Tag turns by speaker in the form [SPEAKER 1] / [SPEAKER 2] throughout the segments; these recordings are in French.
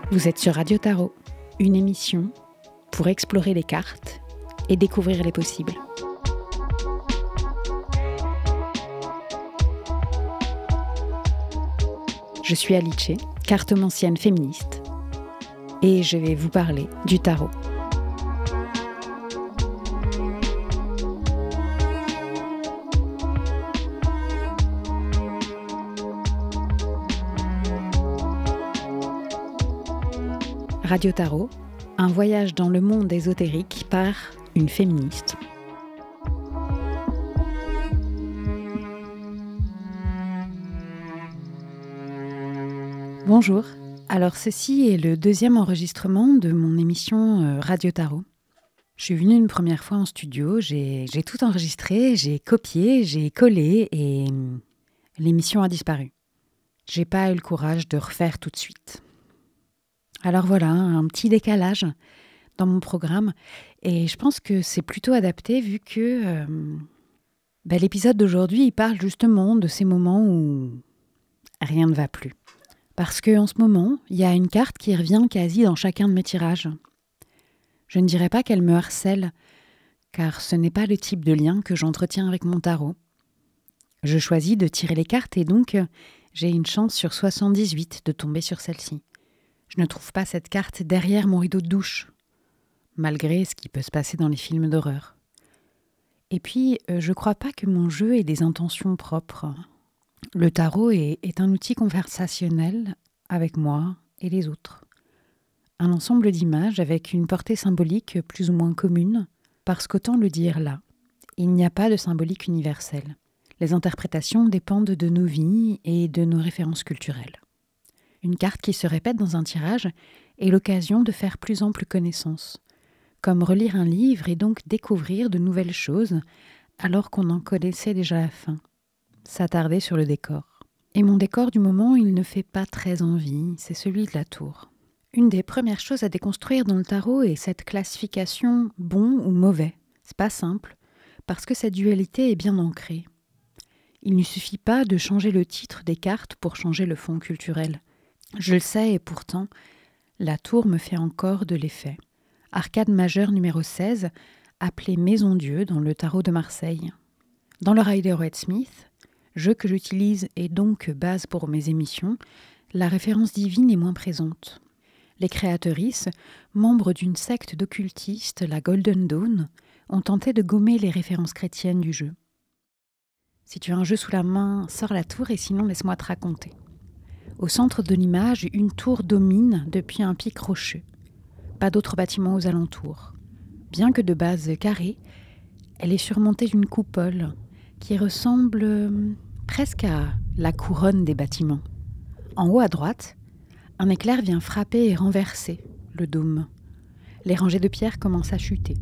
[SPEAKER 1] Vous êtes sur Radio Tarot, une émission pour explorer les cartes et découvrir les possibles. Je suis Alice, cartomancienne féministe, et je vais vous parler du tarot. Radio Tarot, un voyage dans le monde ésotérique par une féministe. Bonjour, alors ceci est le deuxième enregistrement de mon émission Radio Tarot. Je suis venue une première fois en studio, j'ai tout enregistré, j'ai copié, j'ai collé et l'émission a disparu. J'ai pas eu le courage de refaire tout de suite. Alors voilà, un petit décalage dans mon programme et je pense que c'est plutôt adapté vu que l'épisode d'aujourd'hui il parle justement de ces moments où rien ne va plus. Parce qu'en ce moment, il y a une carte qui revient quasi dans chacun de mes tirages. Je ne dirais pas qu'elle me harcèle, car ce n'est pas le type de lien que j'entretiens avec mon tarot. Je choisis de tirer les cartes et donc j'ai une chance sur 78 de tomber sur celle-ci. Je ne trouve pas cette carte derrière mon rideau de douche, malgré ce qui peut se passer dans les films d'horreur. Et puis, je ne crois pas que mon jeu ait des intentions propres. Le tarot est un outil conversationnel avec moi et les autres. Un ensemble d'images avec une portée symbolique plus ou moins commune, parce qu'autant le dire là, il n'y a pas de symbolique universelle. Les interprétations dépendent de nos vies et de nos références culturelles. Une carte qui se répète dans un tirage est l'occasion de faire plus ample connaissance, comme relire un livre et donc découvrir de nouvelles choses alors qu'on en connaissait déjà la fin. S'attarder sur le décor. Et mon décor du moment, il ne fait pas très envie, c'est celui de la tour. Une des premières choses à déconstruire dans le tarot est cette classification bon ou mauvais. C'est pas simple, parce que cette dualité est bien ancrée. Il ne suffit pas de changer le titre des cartes pour changer le fond culturel. Je le sais et pourtant, la tour me fait encore de l'effet. Arcade majeure numéro 16, appelée Maison Dieu dans le tarot de Marseille. Dans le Rider-Waite-Smith, jeu que j'utilise et donc base pour mes émissions, la référence divine est moins présente. Les créatrices, membres d'une secte d'occultistes, la Golden Dawn, ont tenté de gommer les références chrétiennes du jeu. Si tu as un jeu sous la main, sors la tour et sinon laisse-moi te raconter. Au centre de l'image, une tour domine depuis un pic rocheux. Pas d'autres bâtiments aux alentours. Bien que de base carrée, elle est surmontée d'une coupole qui ressemble presque à la couronne des bâtiments. En haut à droite, un éclair vient frapper et renverser le dôme. Les rangées de pierres commencent à chuter.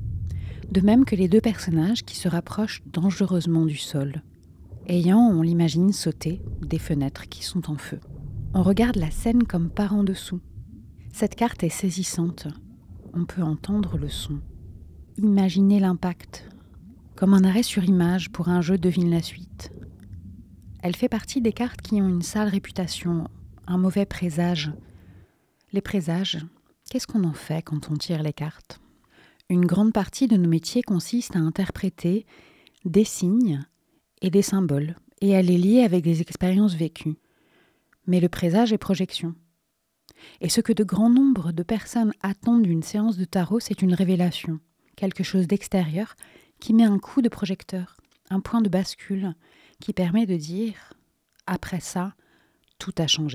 [SPEAKER 1] De même que les deux personnages qui se rapprochent dangereusement du sol, ayant, on l'imagine, sauté des fenêtres qui sont en feu. On regarde la scène comme par en dessous. Cette carte est saisissante. On peut entendre le son. Imaginez l'impact. Comme un arrêt sur image pour un jeu devine la suite. Elle fait partie des cartes qui ont une sale réputation, un mauvais présage. Les présages, qu'est-ce qu'on en fait quand on tire les cartes ? Une grande partie de nos métiers consiste à interpréter des signes et des symboles, et à les lier avec des expériences vécues. Mais le présage est projection. Et ce que de grands nombres de personnes attendent d'une séance de tarot, c'est une révélation, quelque chose d'extérieur qui met un coup de projecteur, un point de bascule qui permet de dire « après ça, tout a changé ».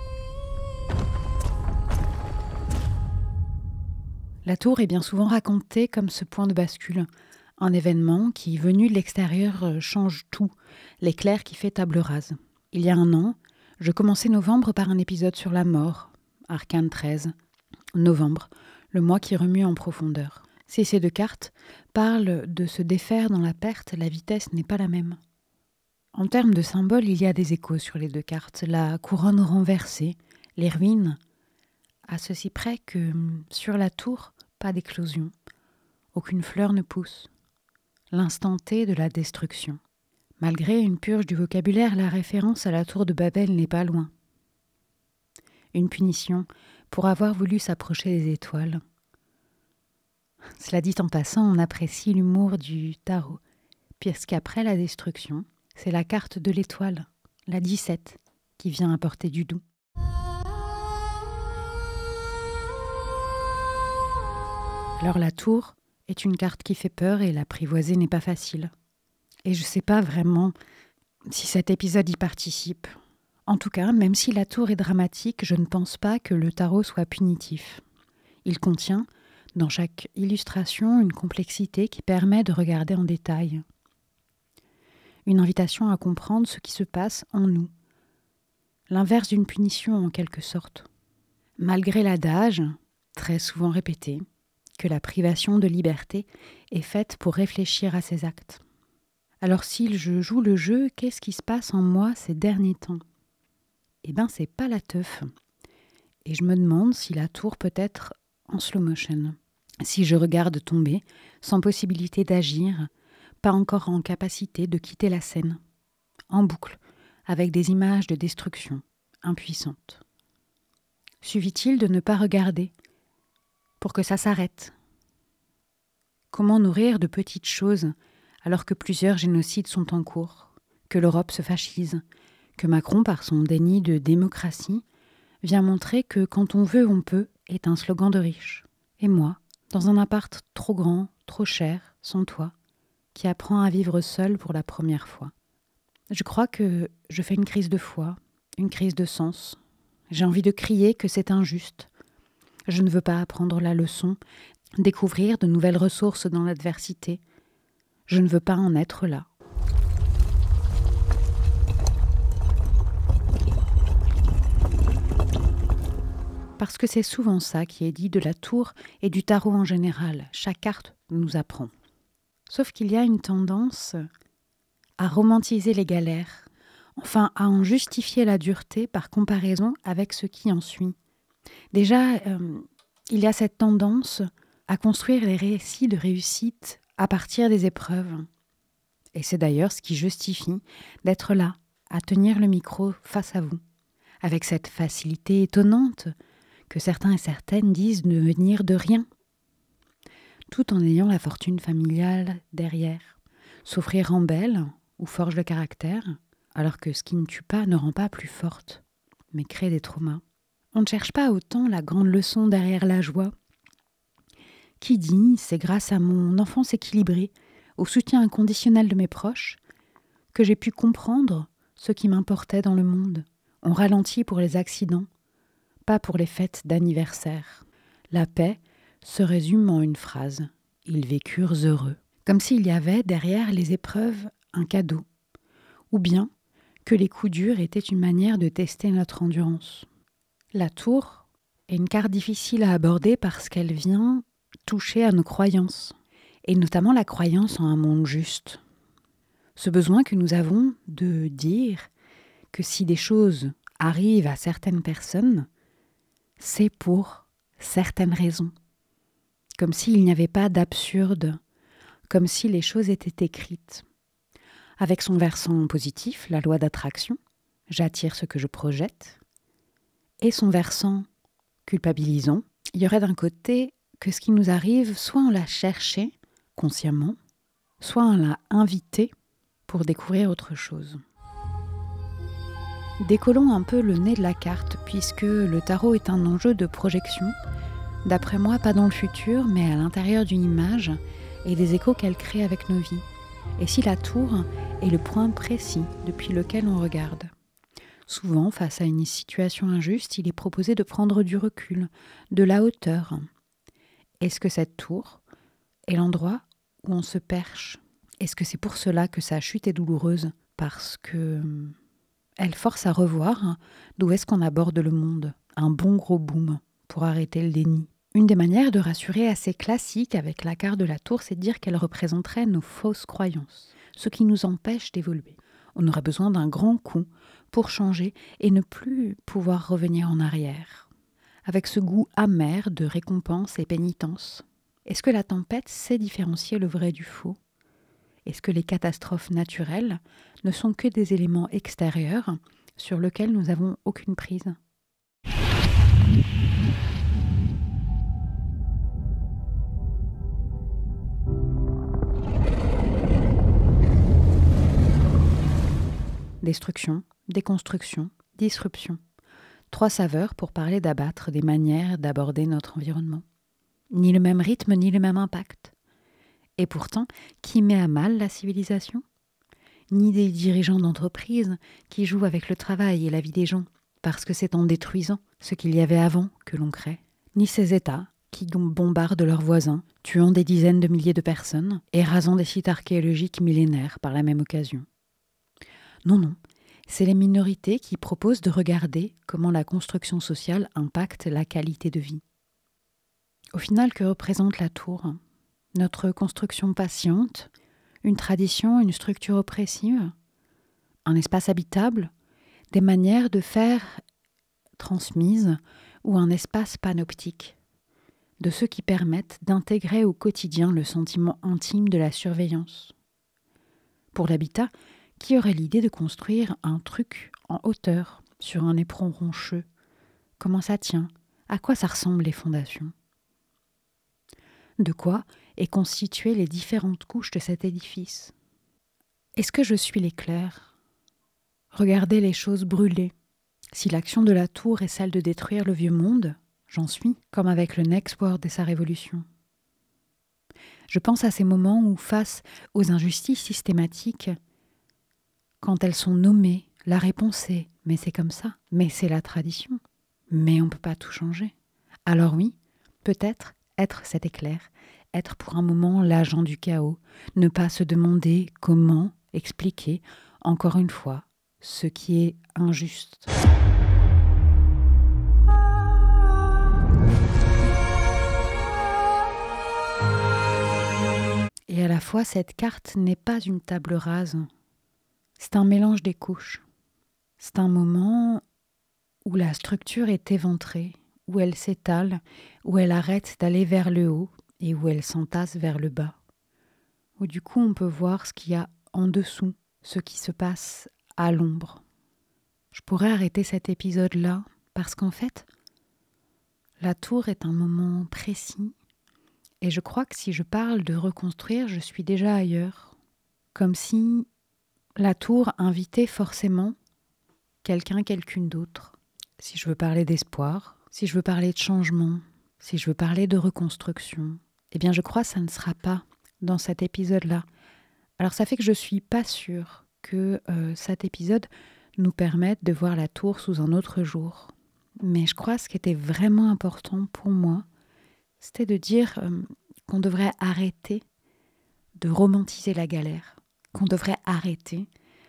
[SPEAKER 1] La tour est bien souvent racontée comme ce point de bascule, un événement qui, venu de l'extérieur, change tout, l'éclair qui fait table rase. Il y a un an, je commençais novembre par un épisode sur la mort, Arcane 13. Novembre, le mois qui remue en profondeur. Si ces deux cartes parlent de se défaire dans la perte, la vitesse n'est pas la même. En termes de symboles, il y a des échos sur les deux cartes. La couronne renversée, les ruines, à ceci près que sur la tour, pas d'éclosion. Aucune fleur ne pousse. L'instant T de la destruction. Malgré une purge du vocabulaire, la référence à la tour de Babel n'est pas loin. Une punition, pour avoir voulu s'approcher des étoiles. Cela dit en passant, on apprécie l'humour du tarot, puisqu'après la destruction, c'est la carte de l'étoile, la 17, qui vient apporter du doux. Alors la tour est une carte qui fait peur et l'apprivoiser n'est pas facile. Et je ne sais pas vraiment si cet épisode y participe. En tout cas, même si la tour est dramatique, je ne pense pas que le tarot soit punitif. Il contient, dans chaque illustration, une complexité qui permet de regarder en détail. Une invitation à comprendre ce qui se passe en nous. L'inverse d'une punition en quelque sorte. Malgré l'adage, très souvent répété, que la privation de liberté est faite pour réfléchir à ses actes. Alors si je joue le jeu, qu'est-ce qui se passe en moi ces derniers temps ? Eh bien, c'est pas la teuf. Et je me demande si la tour peut être en slow motion. Si je regarde tomber, sans possibilité d'agir, pas encore en capacité de quitter la scène, en boucle, avec des images de destruction, impuissantes. Suffit-il de ne pas regarder pour que ça s'arrête ? Comment nourrir de petites choses alors que plusieurs génocides sont en cours, que l'Europe se fascise, que Macron, par son déni de démocratie, vient montrer que « quand on veut, on peut » est un slogan de riche. Et moi, dans un appart trop grand, trop cher, sans toit, qui apprend à vivre seul pour la première fois. Je crois que je fais une crise de foi, une crise de sens. J'ai envie de crier que c'est injuste. Je ne veux pas apprendre la leçon, découvrir de nouvelles ressources dans l'adversité. Je ne veux pas en être là. Parce que c'est souvent ça qui est dit de la tour et du tarot en général. Chaque carte nous apprend. Sauf qu'il y a une tendance à romantiser les galères, enfin à en justifier la dureté par comparaison avec ce qui en suit. Déjà, il y a cette tendance à construire les récits de réussite à partir des épreuves. Et c'est d'ailleurs ce qui justifie d'être là, à tenir le micro face à vous, avec cette facilité étonnante que certains et certaines disent ne venir de rien, tout en ayant la fortune familiale derrière. S'offrir en belle ou forge le caractère, alors que ce qui ne tue pas ne rend pas plus forte, mais crée des traumas. On ne cherche pas autant la grande leçon derrière la joie. Qui dit, c'est grâce à mon enfance équilibrée, au soutien inconditionnel de mes proches, que j'ai pu comprendre ce qui m'importait dans le monde. On ralentit pour les accidents, pas pour les fêtes d'anniversaire. La paix se résume en une phrase. Ils vécurent heureux. Comme s'il y avait derrière les épreuves un cadeau. Ou bien que les coups durs étaient une manière de tester notre endurance. La tour est une carte difficile à aborder parce qu'elle vient toucher à nos croyances. Et notamment la croyance en un monde juste. Ce besoin que nous avons de dire que si des choses arrivent à certaines personnes, c'est pour certaines raisons. Comme s'il n'y avait pas d'absurde, comme si les choses étaient écrites. Avec son versant positif, la loi d'attraction, j'attire ce que je projette, et son versant culpabilisant, il y aurait d'un côté que ce qui nous arrive, soit on l'a cherché consciemment, soit on l'a invité pour découvrir autre chose. Décollons un peu le nez de la carte, puisque le tarot est un enjeu de projection, d'après moi pas dans le futur, mais à l'intérieur d'une image et des échos qu'elle crée avec nos vies. Et si la tour est le point précis depuis lequel on regarde. Souvent, face à une situation injuste, il est proposé de prendre du recul, de la hauteur. Est-ce que cette tour est l'endroit où on se perche ? Est-ce que c'est pour cela que sa chute est douloureuse ? Parce que elle force à revoir d'où est-ce qu'on aborde le monde. Un bon gros boom pour arrêter le déni. Une des manières de rassurer assez classique avec la carte de la tour, c'est de dire qu'elle représenterait nos fausses croyances, ce qui nous empêche d'évoluer. On aurait besoin d'un grand coup pour changer et ne plus pouvoir revenir en arrière. Avec ce goût amer de récompense et pénitence. Est-ce que la tempête sait différencier le vrai du faux ? Est-ce que les catastrophes naturelles ne sont que des éléments extérieurs sur lesquels nous n'avons aucune prise ? destruction, déconstruction, disruption. 3 saveurs pour parler d'abattre des manières d'aborder notre environnement. Ni le même rythme, ni le même impact. Et pourtant, qui met à mal la civilisation ? Ni des dirigeants d'entreprise qui jouent avec le travail et la vie des gens, parce que c'est en détruisant ce qu'il y avait avant que l'on crée. Ni ces États qui bombardent leurs voisins, tuant des dizaines de milliers de personnes et rasant des sites archéologiques millénaires par la même occasion. Non, c'est les minorités qui proposent de regarder comment la construction sociale impacte la qualité de vie. Au final, que représente la tour ? Notre construction patiente, une tradition, une structure oppressive, un espace habitable, des manières de faire transmises ou un espace panoptique, de ceux qui permettent d'intégrer au quotidien le sentiment intime de la surveillance. Pour l'habitat, qui aurait l'idée de construire un truc en hauteur sur un éperon rocheux ? Comment ça tient ? À quoi ça ressemble les fondations ? De quoi est constituée les différentes couches de cet édifice ? Est-ce que je suis l'éclair ? Regardez les choses brûler. Si l'action de la tour est celle de détruire le vieux monde, j'en suis, comme avec le Next World et sa révolution. Je pense à ces moments où, face aux injustices systématiques, quand elles sont nommées, la réponse est « mais c'est comme ça, mais c'est la tradition, mais on ne peut pas tout changer ». Alors oui, peut-être être cet éclair, être pour un moment l'agent du chaos, ne pas se demander comment expliquer, encore une fois, ce qui est injuste. Et à la fois, cette carte n'est pas une table rase. C'est un mélange des couches. C'est un moment où la structure est éventrée, où elle s'étale, où elle arrête d'aller vers le haut et où elle s'entasse vers le bas. Où du coup, on peut voir ce qu'il y a en dessous, ce qui se passe à l'ombre. Je pourrais arrêter cet épisode-là parce qu'en fait, la tour est un moment précis. Et je crois que si je parle de reconstruire, je suis déjà ailleurs. Comme si la tour invitait forcément quelqu'une d'autre. Si je veux parler d'espoir, si je veux parler de changement, si je veux parler de reconstruction, eh bien je crois que ça ne sera pas dans cet épisode-là. Alors ça fait que je ne suis pas sûre que cet épisode nous permette de voir la tour sous un autre jour. Mais je crois que ce qui était vraiment important pour moi, c'était de dire qu'on devrait arrêter de romantiser la galère, qu'on devrait arrêter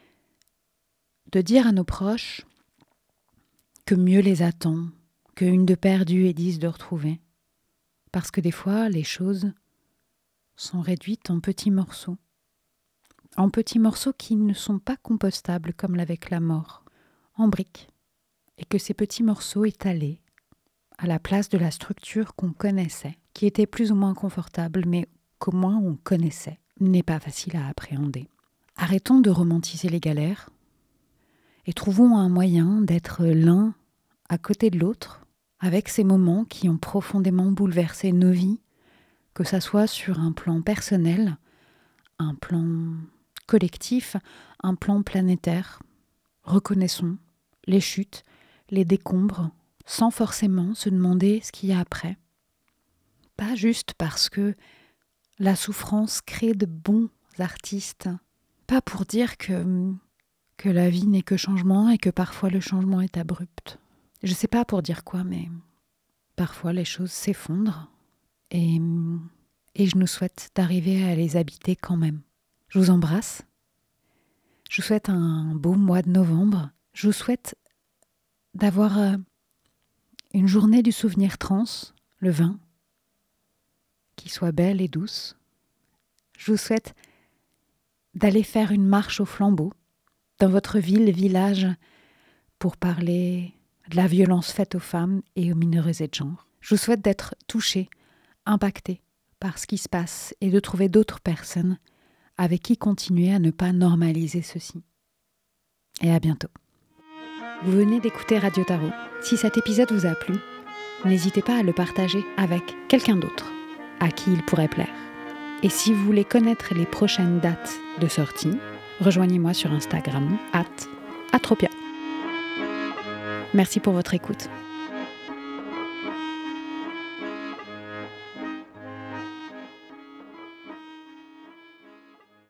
[SPEAKER 1] de dire à nos proches que mieux les attend, qu'une de perdue et 10 de retrouvée. Parce que des fois, les choses sont réduites en petits morceaux. En petits morceaux qui ne sont pas compostables comme avec la mort, en briques. Et que ces petits morceaux étalés à la place de la structure qu'on connaissait, qui était plus ou moins confortable, mais qu'au moins on connaissait, n'est pas facile à appréhender. Arrêtons de romantiser les galères et trouvons un moyen d'être l'un à côté de l'autre, avec ces moments qui ont profondément bouleversé nos vies, que ça soit sur un plan personnel, un plan collectif, un plan planétaire. Reconnaissons les chutes, les décombres, sans forcément se demander ce qu'il y a après. Pas juste parce que la souffrance crée de bons artistes, pas pour dire que la vie n'est que changement et que parfois le changement est abrupt. Je sais pas pour dire quoi, mais parfois les choses s'effondrent et je nous souhaite d'arriver à les habiter quand même. Je vous embrasse. Je vous souhaite un beau mois de novembre. Je vous souhaite d'avoir une journée du souvenir trans, le 20, qui soit belle et douce. Je vous souhaite d'aller faire une marche au flambeau dans votre ville, village, pour parler de la violence faite aux femmes et aux minorités de genre. Je vous souhaite d'être touché, impacté par ce qui se passe et de trouver d'autres personnes avec qui continuer à ne pas normaliser ceci. Et à bientôt. Vous venez d'écouter Radio Tarot. Si cet épisode vous a plu, n'hésitez pas à le partager avec quelqu'un d'autre à qui il pourrait plaire. Et si vous voulez connaître les prochaines dates de sortie, rejoignez-moi sur Instagram Atropia. Merci pour votre écoute.